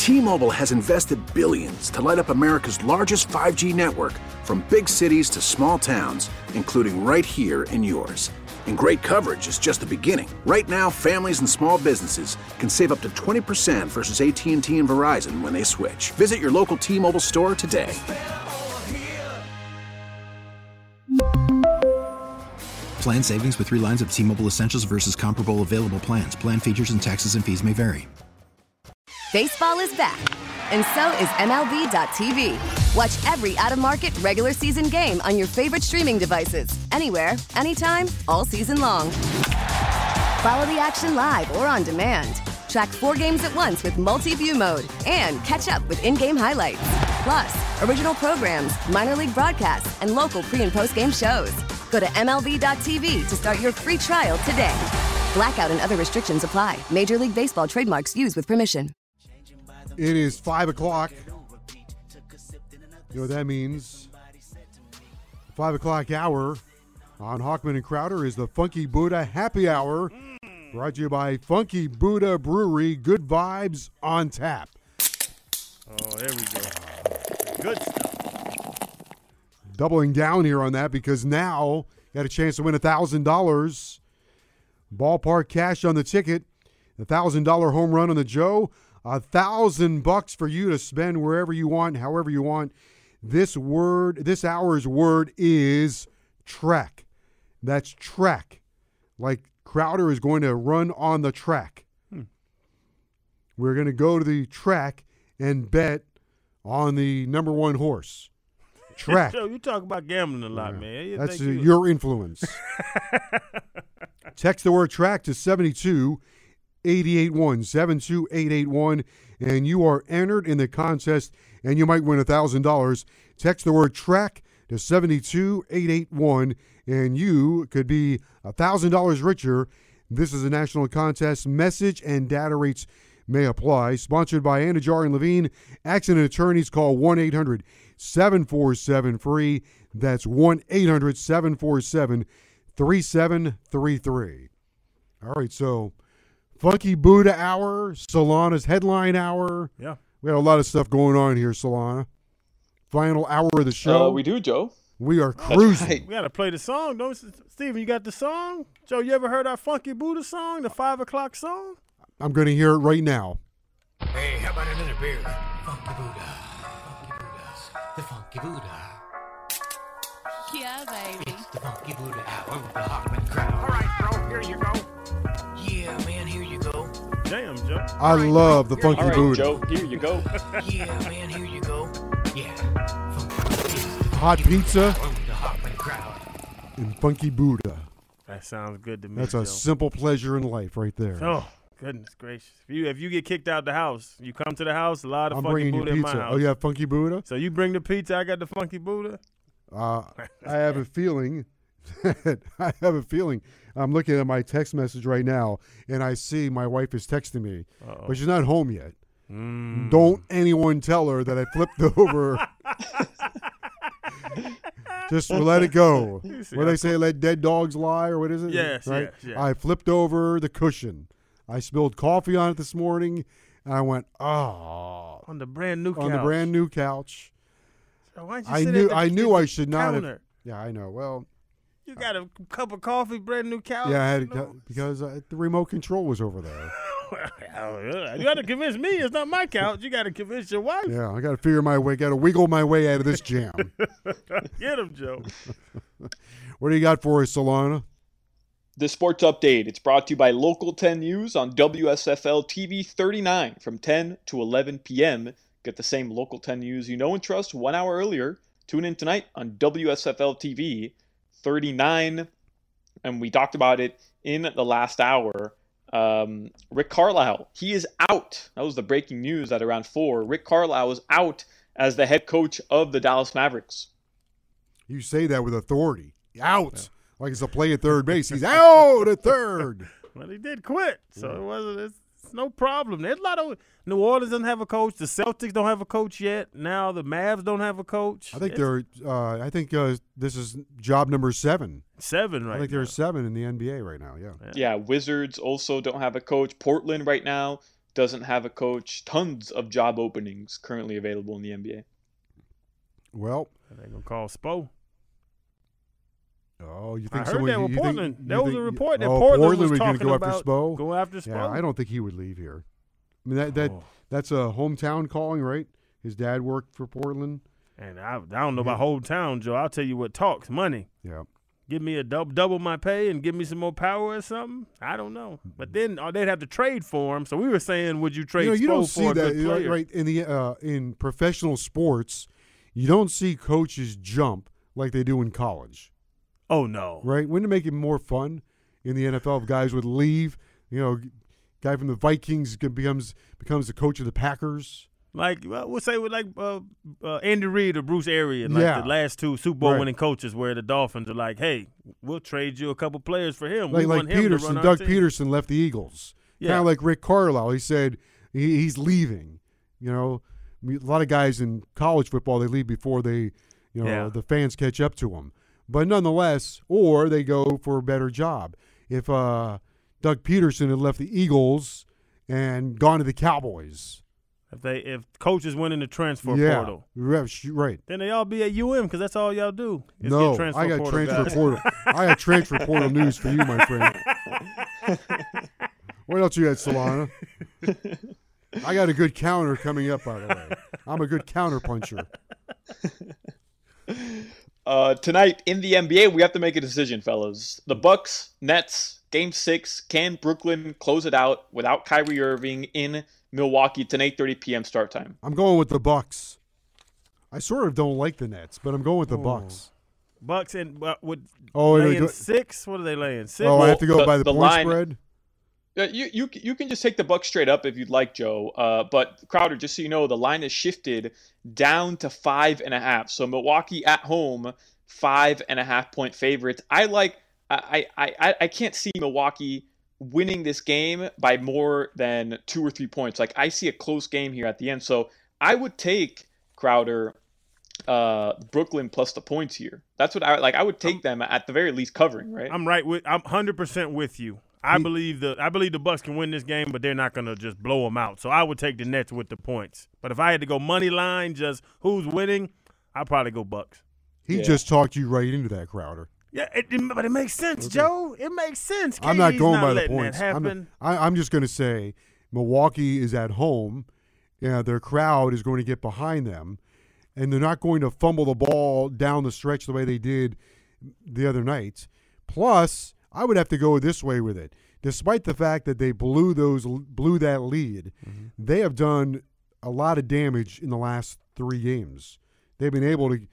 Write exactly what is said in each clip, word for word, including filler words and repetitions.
T-Mobile has invested billions to light up America's largest five G network, from big cities to small towns, including right here in yours. And great coverage is just the beginning. Right now, families and small businesses can save up to twenty percent versus A T and T and Verizon when they switch. Visit your local T-Mobile store today. Plan savings with three lines of T-Mobile Essentials versus comparable available plans. Plan features and taxes and fees may vary. Baseball is back, and so is M L B dot T V. Watch every out-of-market regular season game on your favorite streaming devices, anywhere, anytime, all season long. Follow the action live or on demand. Track four games at once with multi-view mode and catch up with in-game highlights. Plus, original programs, minor league broadcasts, and local pre- and post-game shows. Go to M L B dot T V to start your free trial today. Blackout and other restrictions apply. Major League Baseball trademarks used with permission. It is five o'clock. You know what that means? Five o'clock hour on Hawkman and Crowder is the Funky Buddha Happy Hour, brought to you by Funky Buddha Brewery. Good vibes on tap. Oh, there we go. Good stuff. Doubling down here on that because now you got a chance to win one thousand dollars. Ballpark cash on the ticket. The one thousand dollars home run on the Joe. A thousand bucks for you to spend wherever you want, however you want. This word, this hour's word is track. That's track. Like Crowder is going to run on the track. Hmm. We're going to go to the track and bet on the number one horse. Track. Joe, you talk about gambling a lot, yeah. man. You That's uh, you... your influence. Text the word track to seventy-two eight eight one, seven two eight eight one, and you are entered in the contest, and you might win one thousand dollars. Text the word track to seventy-two eight eight one, and you could be one thousand dollars richer. This is a national contest. Message and data rates may apply. Sponsored by Anajar and Levine. Accident attorneys, call one eight hundred seven four seven free. That's one eight hundred seven four seven three seven three three. All right, so Funky Buddha Hour, Solana's Headline Hour. Yeah. We had a lot of stuff going on here, Solana. Final hour of the show. Uh, we do, Joe. We are cruising. Right. We got to play the song, don't we? Steven, you got the song? Joe, you ever heard our Funky Buddha song, the five o'clock song? I'm going to hear it right now. Hey, how about another beer? Funky Buddha. Funky Buddha. The Funky Buddha. Yeah, baby. It's the Funky Buddha hour with the Hawkman crowd. All right, bro, here you go. Yeah, man, here you go. Damn, Joe. I right, love the Funky All right, Buddha. Joe, here you go. Yeah, man, here you go. Yeah. Hot pizza and Funky Buddha. That sounds good to me. That's Joe. a simple pleasure in life right there. Oh, goodness gracious. If you if you get kicked out the house, you come to the house, a lot of I'm Funky bringing Buddha you in pizza. my house. Oh, you have Funky Buddha? So you bring the pizza, I got the Funky Buddha? Uh, I have a feeling that I have a feeling I'm looking at my text message right now, and I see my wife is texting me, Uh-oh. but she's not home yet. Mm. Don't anyone tell her that I flipped over. Just let it go. What do they say, let dead dogs lie, or what is it? Yes, right? yes, yes. I flipped over the cushion. I spilled coffee on it this morning, and I went, oh. On the brand new couch. On the brand new couch. So why'd you I sit knew at the, I knew the I should not counter? have. Yeah, I know. Well, you got a cup of coffee, brand new couch? yeah, I had no. to, because uh, the remote control was over there. You got to convince me. It's not my couch. You got to convince your wife. Yeah, I got to figure my way, got to wiggle my way out of this jam. Get him, Joe. What do you got for us, Solana? The Sports Update. It's brought to you by Local ten News on W S F L T V thirty-nine from ten to eleven p.m. Get the same Local ten News you know and trust one hour earlier. Tune in tonight on W S F L T V thirty-nine. And we talked about it in the last hour. Um, Rick Carlisle, he is out. That was the breaking news at around four. Rick Carlisle is out as the head coach of the Dallas Mavericks. You say that with authority. Out. Yeah. Like it's a play at third base. He's out at third. Well, he did quit, so yeah. it wasn't. It's, it's no problem. There's a lot of New Orleans doesn't have a coach. The Celtics don't have a coach yet. Now the Mavs don't have a coach. I think it's, they're. Uh, I think uh, this is job number seven. Seven, right? I think now. there's seven in the N B A right now. Yeah. yeah. Yeah. Wizards also don't have a coach. Portland right now doesn't have a coach. Tons of job openings currently available in the N B A. Well, they're gonna call Spo. Oh, you I think heard someone? that with you Portland. Think, there you was think, a report that oh, Portland, Portland was was talking go about after Spo. go after Spo. Yeah, I don't think he would leave here. I mean, that that Oh. that's a hometown calling, right? His dad worked for Portland. And I, I don't know about whole town, Joe. I'll tell you what talks money. Yeah. Give me a double double my pay and give me some more power or something. I don't know, but then oh, they'd have to trade for him. So we were saying, would you trade You know, you Spo don't for see a that good player? right in the uh, in professional sports. You don't see coaches jump like they do in college. Oh no! Right? Wouldn't it make it more fun in the N F L if guys would leave? You know, guy from the Vikings becomes becomes the coach of the Packers. Like well, we'll say with like uh, uh, Andy Reid or Bruce Arians, like Yeah. the last two Super Bowl Right. winning coaches, where the Dolphins are like, "Hey, we'll trade you a couple players for him." Like we like want him to Peterson, run our Doug team. Peterson left the Eagles. Yeah. Kind of like Rick Carlisle. He said he, he's leaving. You know, I mean, a lot of guys in college football they leave before they, you know, Yeah. the fans catch up to them. But nonetheless, or they go for a better job. If uh, Doug Peterson had left the Eagles and gone to the Cowboys, If they if coaches went in the transfer yeah, portal, right, sh- right. then they all be at U M because that's all y'all do. is No, get transfer I got portal transfer guys. portal. I got transfer portal news for you, my friend. What else you got, Solana? I got a good counter coming up, by the way. I'm a good counter puncher. Uh, tonight in the N B A, we have to make a decision, fellas. The Bucks, Nets, Game Six. Can Brooklyn close it out without Kyrie Irving in Milwaukee? It's an eight thirty p.m. start time. I'm going with the Bucks. I sort of don't like the Nets, but I'm going with the Bucks. Bucks and uh, with Oh, laying go- six. What are they laying? Six. Oh, I have to go the- by the, the point line- spread. Uh, you you you can just take the Bucks straight up if you'd like, Joe. Uh, but Crowder, just so you know, the line is shifted down to five and a half. So Milwaukee at home, five and a half point favorites. I like. I I I, I can't see Milwaukee winning this game by more than two or three points. Like I see a close game here at the end. So I would take Crowder, uh, Brooklyn plus the points here. That's what I like. I would take them at the very least covering, right? I'm right with. I'm one hundred percent with you. I believe the I believe the Bucks can win this game, but they're not going to just blow them out. So I would take the Nets with the points. But if I had to go money line, just who's winning, I'd probably go Bucks. He Yeah. just talked you right into that, Crowder. Yeah, it, it- but it makes sense, Joe. It makes sense. I'm not K D's going by the letting points. That I'm, happen. I, I'm just going to say Milwaukee is at home. Yeah, their crowd is going to get behind them, and they're not going to fumble the ball down the stretch the way they did the other night. Plus, I would have to go this way with it. Despite the fact that they blew those blew that lead, Mm-hmm. they have done a lot of damage in the last three games. They've been able to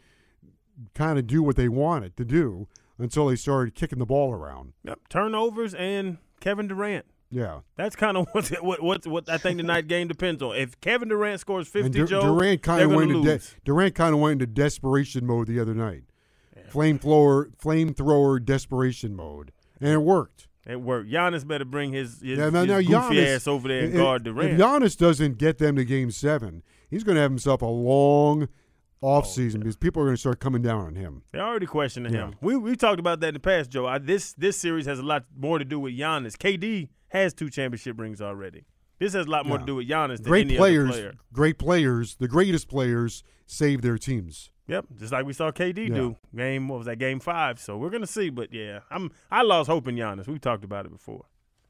kind of do what they wanted to do until they started kicking the ball around. Yep. Turnovers and Kevin Durant. Yeah. That's kind of what, what what what I think the night game depends on. If Kevin Durant scores fifty, And Dur- Joe, Durant kind they're of going went to into lose. de- Durant kind of went into desperation mode the other night. Flamethrower, flamethrower desperation mode, and it worked. It worked. Giannis better bring his, his, Yeah, now, his now goofy Giannis, ass over there and if- guard Durant. If Giannis doesn't get them to Game Seven, he's going to have himself a long off season because people are going to start coming down on him. They're already questioning Yeah. him. We we talked about that in the past, Joe. I, this this series has a lot more to do with Giannis. K D has two championship rings already. This has a lot more Yeah. to do with Giannis than Great any players, other player. great players, the greatest players save their teams. Yep, just like we saw K D Yeah. do. Game what was that? Game five. So we're gonna see. But yeah, I'm I lost hope in Giannis. We talked about it before.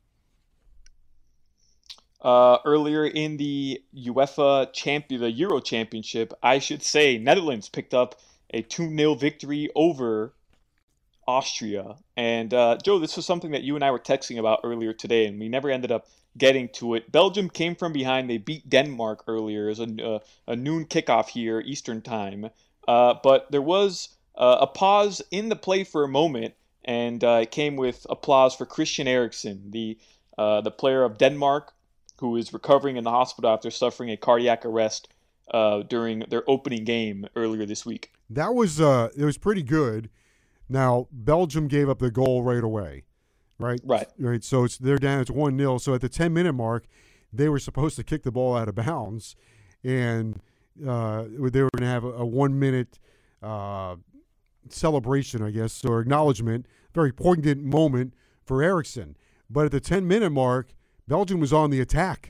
Uh, earlier in the UEFA champion, the Euro Championship, I should say, Netherlands picked up a two nil victory over Austria. And uh, Joe, this was something that you and I were texting about earlier today, and we never ended up getting to it. Belgium came from behind. They beat Denmark earlier. It was a, uh, a noon kickoff here, Eastern time. Uh, but there was uh, a pause in the play for a moment, and uh, it came with applause for Christian Eriksen, the uh, the player of Denmark, who is recovering in the hospital after suffering a cardiac arrest uh, during their opening game earlier this week. That was uh, it was pretty good. Now Belgium gave up the goal right away, right? Right. Right. So it's they're down. It's one nil. So at the ten minute mark, they were supposed to kick the ball out of bounds, and uh, they were going to have a, a one minute uh, celebration, I guess, or acknowledgement. Very poignant moment for Eriksen. But at the ten minute mark, Belgium was on the attack.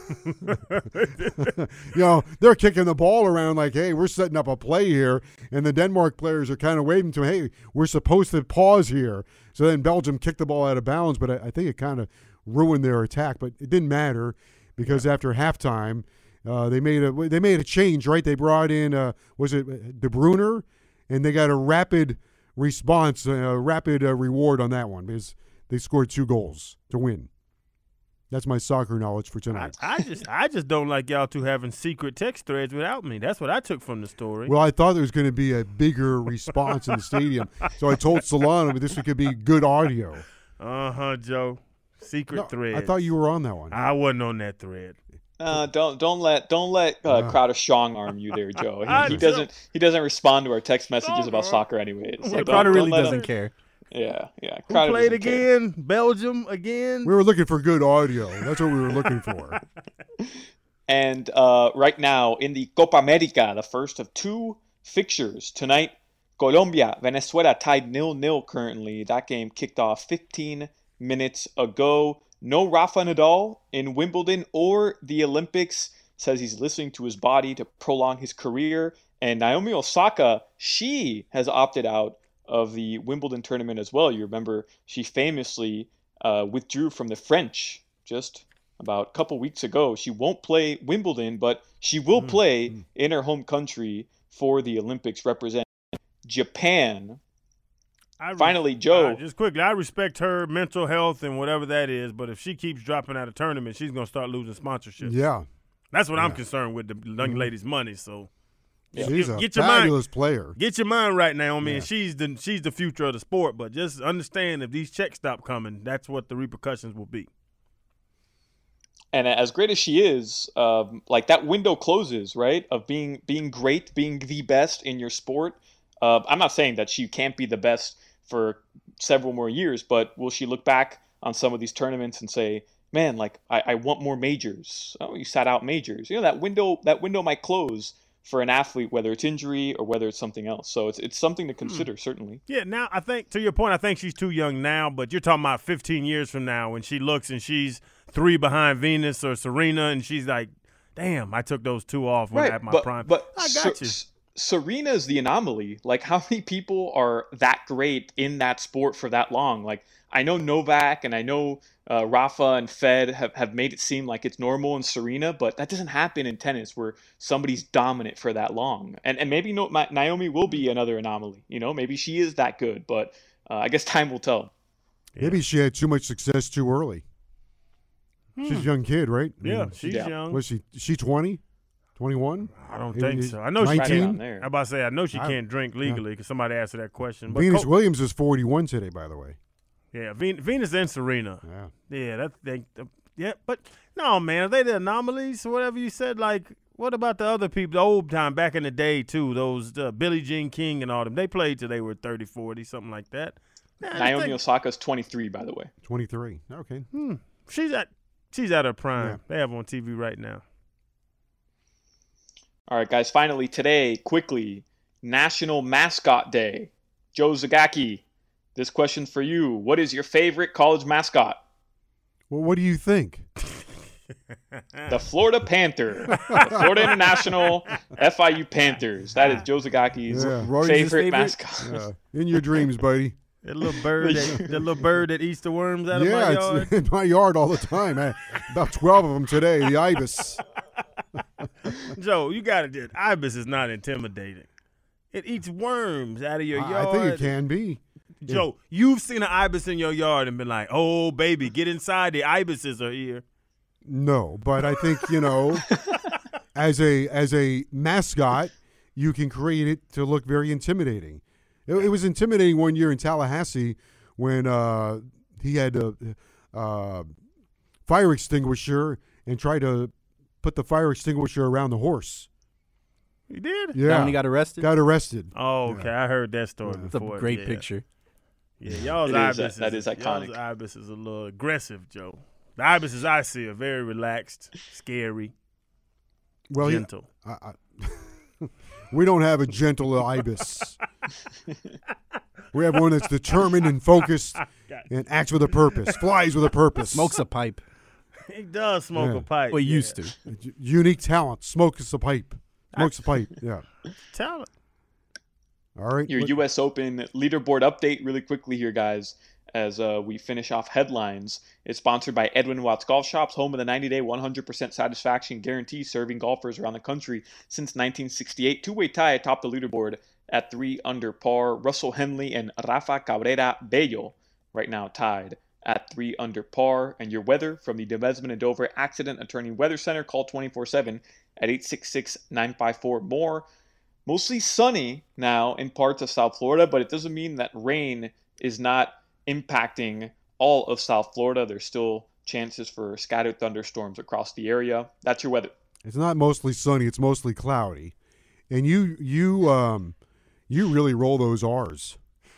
you know, they're kicking the ball around like, hey, we're setting up a play here. And the Denmark players are kind of waving to, hey, we're supposed to pause here. So then Belgium kicked the ball out of bounds, but I, I think it kind of ruined their attack. But it didn't matter because after halftime, uh, they made a they made a change, right? They brought in, uh, was it De Bruyne? And they got a rapid response, a rapid uh, reward on that one because they scored two goals to win. That's my soccer knowledge for tonight. I, I just I just don't like y'all two having secret text threads without me. That's what I took from the story. Well, I thought there was going to be a bigger response in the stadium, so I told Solano this could be good audio. Uh-huh, Joe. Secret no, thread. I thought you were on that one. I wasn't on that thread. Uh, don't don't let don't let uh, Uh. Crowder strong arm you there, Joe. He, I he know. doesn't he doesn't respond to our text messages Strong about arm. soccer anyways. So Yeah, don't- Crowder don't really let doesn't him- care. Yeah, yeah. Who Crowder played doesn't care. again? Belgium again? We were looking for good audio. That's what we were looking for. And uh, right now in the Copa America, the first of two fixtures tonight, Colombia, Venezuela tied nil nil currently. That game kicked off fifteen minutes ago. No Rafa Nadal in Wimbledon or the Olympics. Says he's listening to his body to prolong his career. And Naomi Osaka, she has opted out of the Wimbledon tournament as well. You remember she famously uh, withdrew from the French just about a couple weeks ago. She won't play Wimbledon, but she will play mm. in her home country for the Olympics representing Japan. I re- Finally, Joe. Uh, just quickly, I respect her mental health and whatever that is, but if she keeps dropping out of tournament, she's going to start losing sponsorship. Yeah. That's what I'm Yeah. concerned with, the young lady's money. So Yeah. She's get, a get your mind, fabulous player. get your mind right, Naomi. Yeah. And she's the she's the future of the sport. But just understand if these checks stop coming, that's what the repercussions will be. And as great as she is, um, like that window closes, right? Of being being great, being the best in your sport. Uh, I'm not saying that she can't be the best for several more years, but will she look back on some of these tournaments and say, "Man, like I, I want more majors." Oh, you sat out majors. You know that window. That window might close for an athlete, whether it's injury or whether it's something else. So it's it's something to consider, certainly. Yeah, now I think to your point, I think she's too young now, but you're talking about fifteen years from now when she looks and she's three behind Venus or Serena, and she's like, "Damn, I took those two off when I had my but, prime." But I got Ser- you. S- Serena is the anomaly. Like, how many people are that great in that sport for that long? Like, I know Novak and I know uh, Rafa and Fed have, have made it seem like it's normal in Serena, but that doesn't happen in tennis where somebody's dominant for that long. And and maybe no, Ma- Naomi will be another anomaly. You know, maybe she is that good, but uh, I guess time will tell. Maybe she had too much success too early. She's a young kid, right? I Yeah, mean, she's Yeah. young. Was she? She twenty? twenty-one? I don't Is- think is so. I know she nineteen? Right on can't. there. I'm about to say I know she I- can't drink legally because somebody asked her that question. But Venus Co- Williams is forty-one today, by the way. yeah, Ven- Venus and Serena. Yeah. Yeah, that they, uh, yeah, but no, man, are they the anomalies or whatever you said? Like, what about the other people, the old time back in the day too? Those uh, Billie Jean King and all them. They played till they were thirty, forty, something like that. Nah, I Naomi think- Osaka's twenty-three, by the way. twenty-three. Okay. Hmm. She's at she's at her prime. Yeah. They have her on T V right now. All right, guys, finally today, quickly, National Mascot Day. Joe Zagacki, this question's for you. What is your favorite college mascot? Well, what do you think? The Florida Panther. The Florida International F I U Panthers. That is Joe Zagacki's Yeah. Rory's favorite, his favorite? mascot. Uh, in your dreams, buddy. That little bird, that, that little bird that eats the worms out of yeah, my yard. it's in my yard all the time. Man. About twelve of them today. The ibis. Joe, you got it. Ibis is not intimidating. It eats worms out of your I, yard. I think it can be. Joe, you've seen an ibis in your yard and been like, "Oh, baby, get inside. The ibises are here." No, but I think, you know, as a as a mascot, you can create it to look very intimidating. It, it was intimidating one year in Tallahassee when uh, he had a uh, fire extinguisher and tried to put the fire extinguisher around the horse. You did? Yeah, That when he got arrested? Uh, got arrested. Oh, okay. I heard that story It's a before. great yeah. picture. Yeah, y'all's It is, ibis. that is iconic. Y'all's ibis is a little aggressive, Joe. The ibises I see are very relaxed, scary, Well, he- gentle. I, I, we don't have a gentle ibis. We have one that's determined and focused and acts with a purpose, flies with a purpose. Smokes a pipe. He does smoke Yeah. a pipe. Well, he yeah. used to. Unique talent. Smokes a pipe. Smokes a pipe. Yeah. Talent. All right. Your Let- U S Open leaderboard update really quickly here, guys, as uh, we finish off headlines. It's sponsored by Edwin Watts Golf Shops, home of the ninety-day one hundred percent satisfaction guarantee, serving golfers around the country since nineteen sixty-eight. Two-way tie atop the leaderboard at three under par. Russell Henley and Rafa Cabrera Bello right now tied at three under par. And your weather from the Desmond and Dover Accident Attorney Weather Center. Call twenty-four seven at eight six six, nine five four, M O R E. Mostly sunny now in parts of South Florida, but it doesn't mean that rain is not impacting all of South Florida. There's still chances for scattered thunderstorms across the area. That's your weather. It's not mostly sunny. It's mostly cloudy. And you you um you really roll those R's.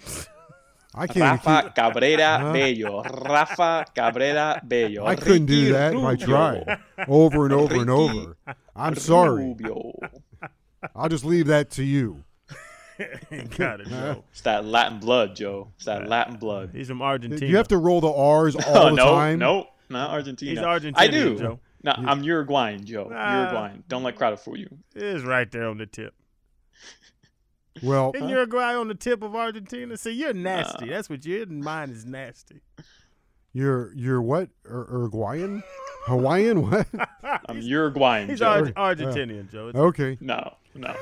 I can't. Rafa keep- Cabrera Huh? Bello. Rafa Cabrera Bello. I couldn't do Ricky that if I Rubio. tried over and over and Ricky over. I'm sorry. Rubio. I'll just leave that to you. Got it, Joe. It's that Latin blood, Joe. It's that Latin blood. He's from Argentina. Do you have to roll the R's all Oh, the no, time? no, not Argentina. He's Argentinian, I do. Joe. No, I'm Uruguayan, Joe. Ah. Uruguayan. Don't let Crowder fool you. It is right there on the tip. Well, Isn't Uruguay on the tip of Argentina? See, you're nasty. That's what your mind is nasty. you're you're what? Ur- Uruguayan? Hawaiian? What? I'm Uruguayan, He's Joe. Ar- Argentinian, Joe. It's- Okay. No, no.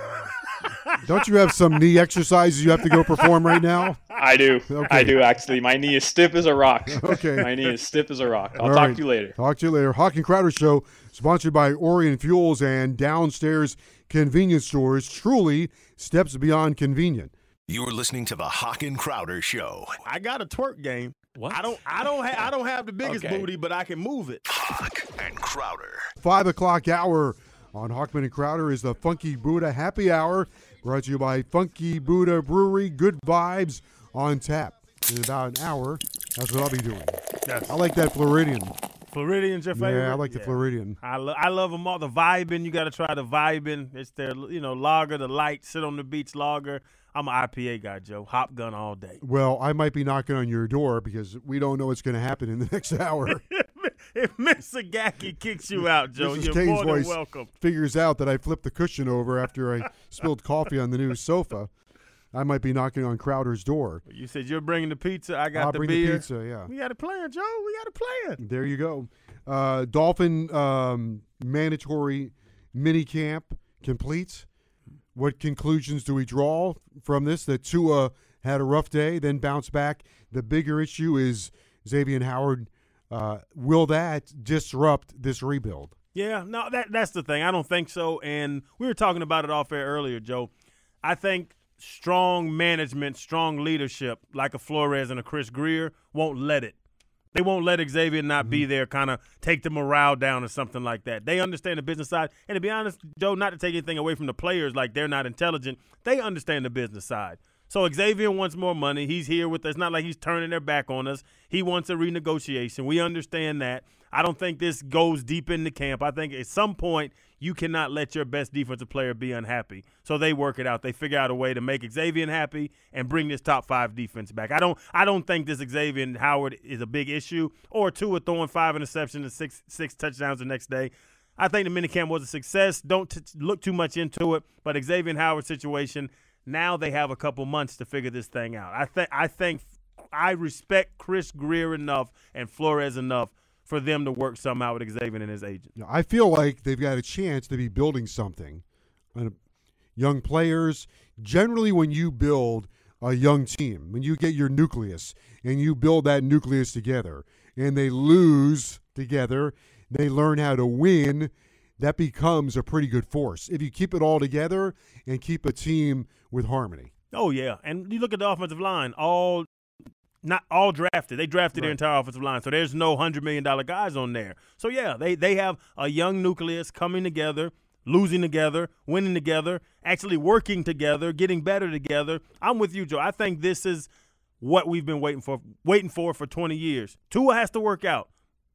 Don't you have some knee exercises you have to go perform right now? I do. Okay. I do, actually. My knee is stiff as a rock. Okay. My knee is stiff as a rock. I'll All talk right. to you later. Talk to you later. Hawk and Crowder Show, sponsored by Orion Fuels and Downstairs Convenience Stores. Truly steps beyond convenient. You're listening to the Hawk and Crowder Show. I got a twerk game. What? I don't. I don't. Ha- I don't have the biggest Okay. booty, but I can move it. Hawk and Crowder. Five o'clock hour on Hawkman and Crowder is the Funky Buddha Happy Hour, brought to you by Funky Buddha Brewery. Good vibes on tap. In about an hour, that's what I'll be doing. Yes. I like that Floridian. Floridian's your favorite. Yeah, I like the Floridian. I, lo- I love them all. The vibing, you got to try the vibing. It's their, you know, lager, the light, sit on the beach lager. I'm an I P A guy, Joe. Hop gun all day. Well, I might be knocking on your door because we don't know what's going to happen in the next hour. If Mister Gacky kicks you out, Joe, Missus you're Kane's more than voice welcome. figures out that I flipped the cushion over after I spilled coffee on the new sofa, I might be knocking on Crowder's door. You said you're bringing the pizza. I got I'll the bring beer. the pizza, yeah. We got a plan, Joe. We got a plan. There you go. Uh, Dolphin um, mandatory mini camp complete. What conclusions do we draw from this? That Tua had a rough day, then bounced back. The bigger issue is Xavier Howard. Uh, will that disrupt this rebuild? Yeah, no, that that's the thing. I don't think so. And we were talking about it off air earlier, Joe. I think strong management, strong leadership, like a Flores and a Chris Greer, won't let it. They won't let Xavier not be there, kind of take the morale down or something like that. They understand the business side. And to be honest, Joe, not to take anything away from the players, like they're not intelligent, they understand the business side. So Xavier wants more money. He's here with us. It's not like he's turning their back on us. He wants a renegotiation. We understand that. I don't think this goes deep into camp. I think at some point you cannot let your best defensive player be unhappy. So they work it out. They figure out a way to make Xavier happy and bring this top five defense back. I don't I don't think this Xavier and Howard is a big issue, or Tua throwing five interceptions and six six touchdowns the next day. I think the minicamp was a success. Don't t- look too much into it. But Xavier and Howard situation, now they have a couple months to figure this thing out. I think I think I respect Chris Greer enough and Flores enough for them to work something out with Xavier and his agent. You know, I feel like they've got a chance to be building something. Uh, young players, generally when you build a young team, when you get your nucleus and you build that nucleus together and they lose together, they learn how to win, that becomes a pretty good force. If you keep it all together and keep a team with harmony. Oh, yeah. And you look at the offensive line, all not all drafted. They drafted Right. their entire offensive line, so there's no one hundred million dollars guys on there. So, yeah, they, they have a young nucleus coming together, losing together, winning together, actually working together, getting better together. I'm with you, Joe. I think this is what we've been waiting for, waiting for for twenty years. Tua has to work out.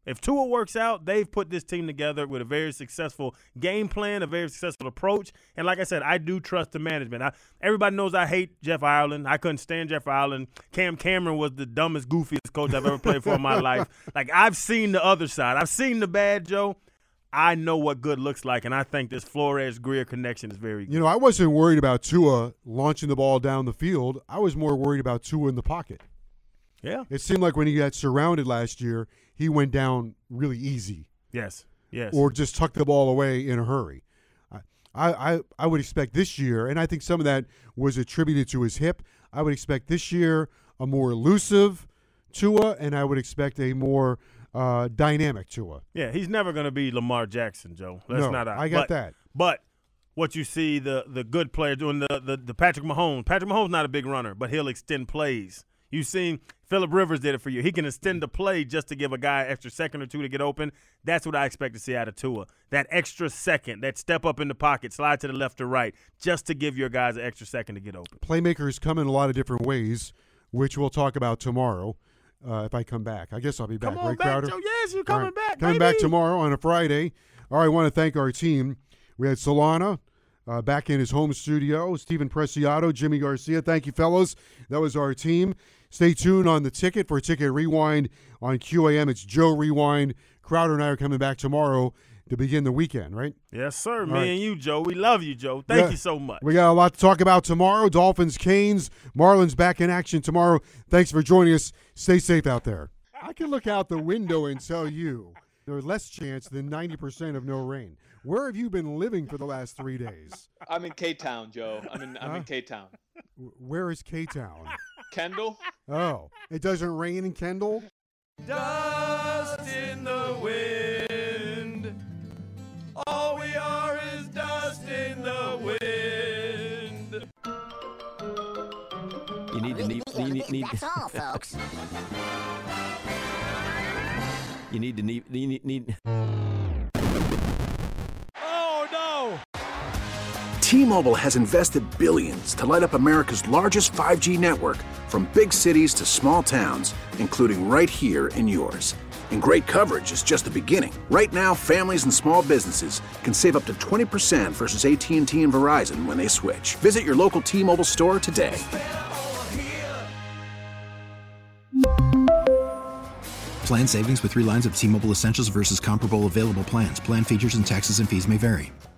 If Tua works out, they've put this team together with a very successful game plan, a very successful approach. And like I said, I do trust the management. I, everybody knows I hate Jeff Ireland. I couldn't stand Jeff Ireland. Cam Cameron was the dumbest, goofiest coach I've ever played for in my life. Like, I've seen the other side. I've seen the bad, Joe. I know what good looks like, and I think this Flores-Greer connection is very good. You know, I wasn't worried about Tua launching the ball down the field. I was more worried about Tua in the pocket. Yeah. It seemed like when he got surrounded last year, he went down really easy. Yes, yes. Or just tucked the ball away in a hurry. I, I, I would expect this year, and I think some of that was attributed to his hip, I would expect this year a more elusive Tua, and I would expect a more uh, dynamic Tua. Yeah, he's never going to be Lamar Jackson, Joe. That's no, not a, I got but, that. But what you see, the the good player doing the, the, the Patrick Mahomes. Patrick Mahomes not a big runner, but he'll extend plays. You've seen Phillip Rivers did it for you. He can extend the play just to give a guy an extra second or two to get open. That's what I expect to see out of Tua. That extra second, that step up in the pocket, slide to the left or right, just to give your guys an extra second to get open. Playmakers come in a lot of different ways, which we'll talk about tomorrow uh, if I come back. I guess I'll be back, come on right, back, Crowder? Joe. Yes, you're coming right. back, Coming baby. back tomorrow on a Friday. All right, I want to thank our team. We had Solana uh, back in his home studio, Stephen Preciado, Jimmy Garcia. Thank you, fellas. That was our team. Stay tuned on the ticket for Ticket Rewind on Q A M. It's Joe Rewind. Crowder and I are coming back tomorrow to begin the weekend, right? Yes, sir. All Me right. and you, Joe. We love you, Joe. Thank Yeah. you so much. We got a lot to talk about tomorrow. Dolphins, Canes, Marlins back in action tomorrow. Thanks for joining us. Stay safe out there. I can look out the window and tell you there's less chance than ninety percent of no rain. Where have you been living for the last three days? I'm in K-Town, Joe. I'm in I'm Huh? in K-Town. Where is K-Town? Kendall? Oh, it doesn't rain in Kendall? Dust in the wind. All we are is dust in the wind. You need to need, you need, need That's all, folks. You need to need, you need, need. Oh no! T-Mobile has invested billions to light up America's largest five G network, from big cities to small towns, including right here in yours. And great coverage is just the beginning. Right now, families and small businesses can save up to twenty percent versus A T and T and Verizon when they switch. Visit your local T-Mobile store today. Plan savings with three lines of T-Mobile Essentials versus comparable available plans. Plan features and taxes and fees may vary.